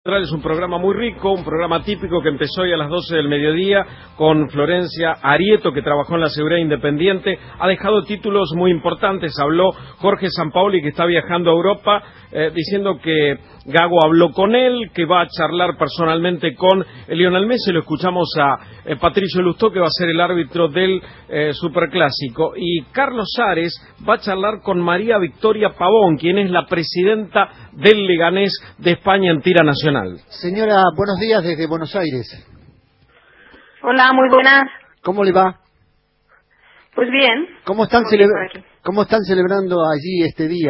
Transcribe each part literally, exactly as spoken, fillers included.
Es un programa muy rico, un programa típico que empezó hoy a las doce del mediodía con Florencia Arieto, que trabajó en la Seguridad Independiente. Ha dejado títulos muy importantes. Habló Jorge Sampaoli, que está viajando a Europa, eh, diciendo que Gago habló con él, que va a charlar personalmente con Lionel Messi. Lo escuchamos a eh, Patricio Lustó, que va a ser el árbitro del eh, Superclásico. Y Carlos Ares va a charlar con María Victoria Pavón, quien es la presidenta del Leganés de España en tira nacional. Señora, buenos días desde Buenos Aires. Hola, muy buenas. ¿Cómo le va? Pues bien. ¿Cómo están, celebra ¿Cómo están celebrando allí este día?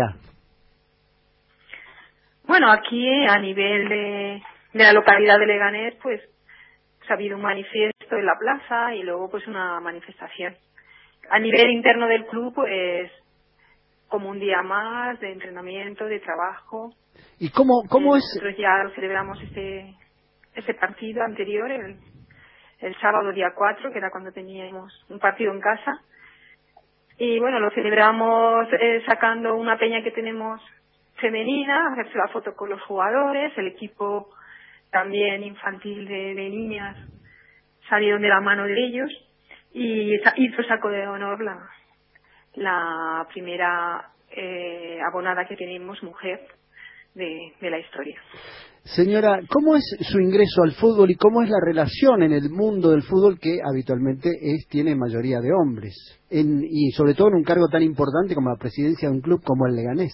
Bueno, aquí a nivel de, de la localidad de Leganés, pues, pues ha habido un manifiesto en la plaza y luego pues una manifestación. A nivel interno del club, pues, como un día más de entrenamiento, de trabajo. ¿Y cómo, cómo eh, es? Nosotros ya celebramos este, este partido anterior, el, el sábado día cuatro, que era cuando teníamos un partido en casa. Y bueno, lo celebramos eh, sacando una peña que tenemos femenina, hacerse la foto con los jugadores, el equipo también infantil de, de niñas salieron de la mano de ellos y hizo saco de honor la, la primera eh, abonada que tenemos mujer de, de la historia. Señora, ¿cómo es su ingreso al fútbol y cómo es la relación en el mundo del fútbol que habitualmente es tiene mayoría de hombres? En, y sobre todo en un cargo tan importante como la presidencia de un club como el Leganés.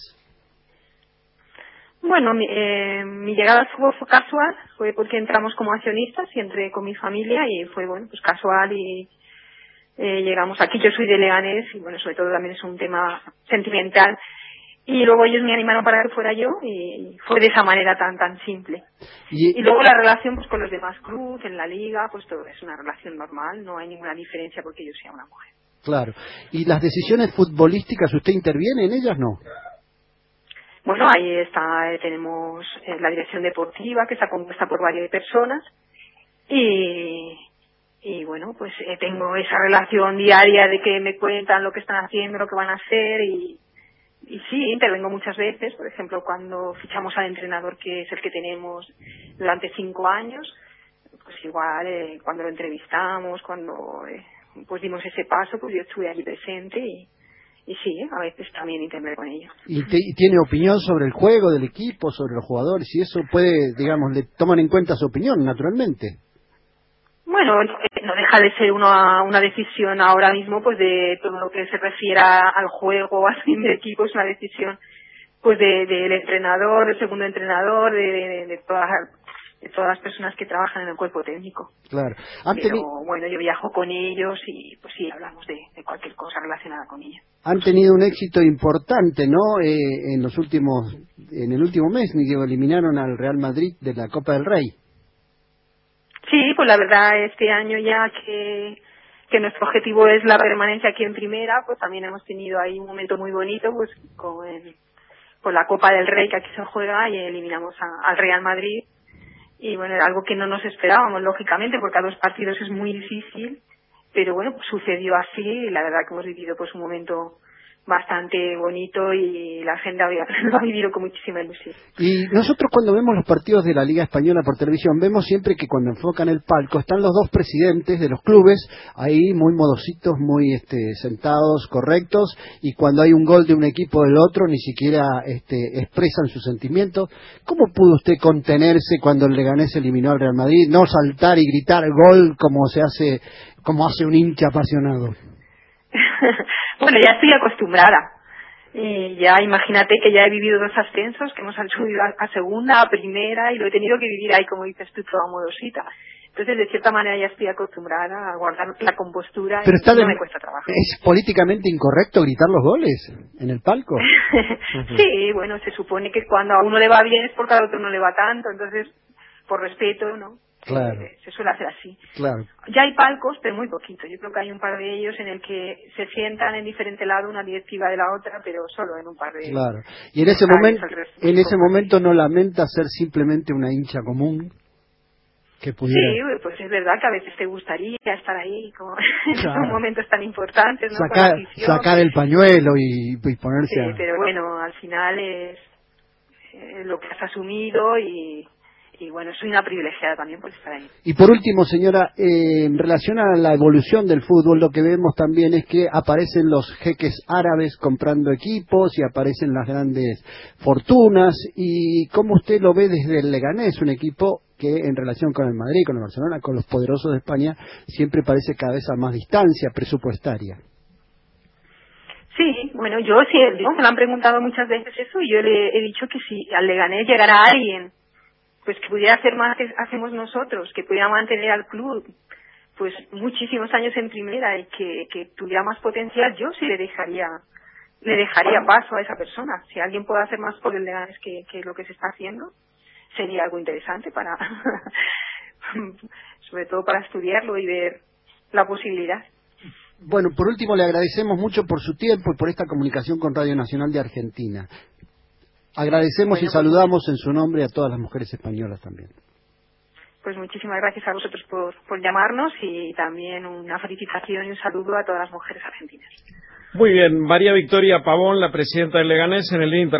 Bueno, mi, eh, mi llegada al fútbol fue casual, fue porque entramos como accionistas y entré con mi familia y fue, bueno, pues casual y eh, llegamos aquí. Yo soy de Leganés y, bueno, sobre todo también es un tema sentimental. Y luego ellos me animaron para que fuera yo y fue de esa manera tan tan simple. Y, y luego la relación pues con los demás clubes, en la liga, pues todo es una relación normal, no hay ninguna diferencia porque yo sea una mujer. Claro. ¿Y las decisiones futbolísticas, usted interviene en ellas, no? Bueno, ahí está, eh, tenemos eh, la dirección deportiva que está compuesta por varias personas y, y bueno, pues eh, tengo esa relación diaria de que me cuentan lo que están haciendo, lo que van a hacer y, y sí, intervengo muchas veces, por ejemplo, cuando fichamos al entrenador que es el que tenemos durante cinco años, pues igual eh, cuando lo entrevistamos, cuando eh, pues dimos ese paso, pues yo estuve allí presente y Y sí, a veces también intervengo con ellos. ¿Y, te, ¿Y tiene opinión sobre el juego del equipo, sobre los jugadores? Y eso puede, digamos, le toman en cuenta su opinión, naturalmente. Bueno, no deja de ser una, una decisión ahora mismo, pues de todo lo que se refiera al juego, al fin de equipo, es una decisión pues de del entrenador, del segundo entrenador, de, de, de todas de todas las personas que trabajan en el cuerpo técnico. Claro. Pero bueno, yo viajo con ellos y pues sí, hablamos de, de cualquier cosa relacionada con ellos. Han tenido un éxito importante, ¿no? Eh, en los últimos, en el último mes, ni digo, eliminaron al Real Madrid de la Copa del Rey. Sí, pues la verdad este año ya que que nuestro objetivo es la permanencia aquí en primera, pues también hemos tenido ahí un momento muy bonito, pues con el, con la Copa del Rey que aquí se juega y eliminamos a, al Real Madrid. Y bueno, era algo que no nos esperábamos, lógicamente, porque a dos partidos es muy difícil, pero bueno, pues sucedió así y la verdad que hemos vivido pues un momento bastante bonito y la gente lo ha vivido con muchísima ilusión. Y nosotros cuando vemos los partidos de la Liga Española por televisión, vemos siempre que cuando enfocan el palco están los dos presidentes de los clubes ahí muy modositos, muy este, sentados, correctos, y cuando hay un gol de un equipo o del otro ni siquiera este, expresan sus sentimientos. ¿Cómo pudo usted contenerse cuando el Leganés eliminó al Real Madrid, no saltar y gritar gol como se hace, como hace un hincha apasionado? Bueno, ya estoy acostumbrada. Y ya imagínate que ya he vivido dos ascensos, que hemos subido a, a segunda, a primera, y lo he tenido que vivir ahí, como dices tú, toda modosita. Entonces, de cierta manera, ya estoy acostumbrada a guardar la compostura. Pero y está no de... me cuesta trabajo. ¿Es políticamente incorrecto gritar los goles en el palco? Sí, bueno, se supone que cuando a uno le va bien es porque al otro no le va tanto, entonces, por respeto, ¿no? Claro. Se, se suele hacer así. Claro. Ya hay palcos, pero muy poquito. Yo creo que hay un par de ellos en el que se sientan en diferente lado una directiva de la otra, pero solo en un par de. Claro. Y en ese momento, en ese momento no lamenta ser simplemente una hincha común que pudiera. Sí, pues es verdad que a veces te gustaría estar ahí, como claro. en momentos tan importantes, ¿no? Sacar, sacar el pañuelo y, y ponerse. Sí, a... pero bueno, al final es eh, lo que has asumido y. y bueno, soy una privilegiada también por estar ahí. Y por último, señora, eh, en relación a la evolución del fútbol, lo que vemos también es que aparecen los jeques árabes comprando equipos y aparecen las grandes fortunas. ¿Y cómo usted lo ve desde el Leganés, un equipo que en relación con el Madrid, con el Barcelona, con los poderosos de España, siempre parece cada vez a más distancia presupuestaria? Sí, bueno, yo sí, digo, me lo han preguntado muchas veces eso, y yo le he dicho que si al Leganés llegara alguien, pues que pudiera hacer más que hacemos nosotros, que pudiera mantener al club pues muchísimos años en primera y que, que tuviera más potencial, yo sí le dejaría le dejaría paso a esa persona. Si alguien puede hacer más por el Leganés que, que lo que se está haciendo, sería algo interesante para sobre todo para estudiarlo y ver la posibilidad. Bueno, por último, le agradecemos mucho por su tiempo y por esta comunicación con Radio Nacional de Argentina. Agradecemos Bueno, y saludamos en su nombre a todas las mujeres españolas también. Pues muchísimas gracias a vosotros por, por llamarnos, y también una felicitación y un saludo a todas las mujeres argentinas. Muy bien, María Victoria Pavón, la presidenta del Leganés, en el Día Internacional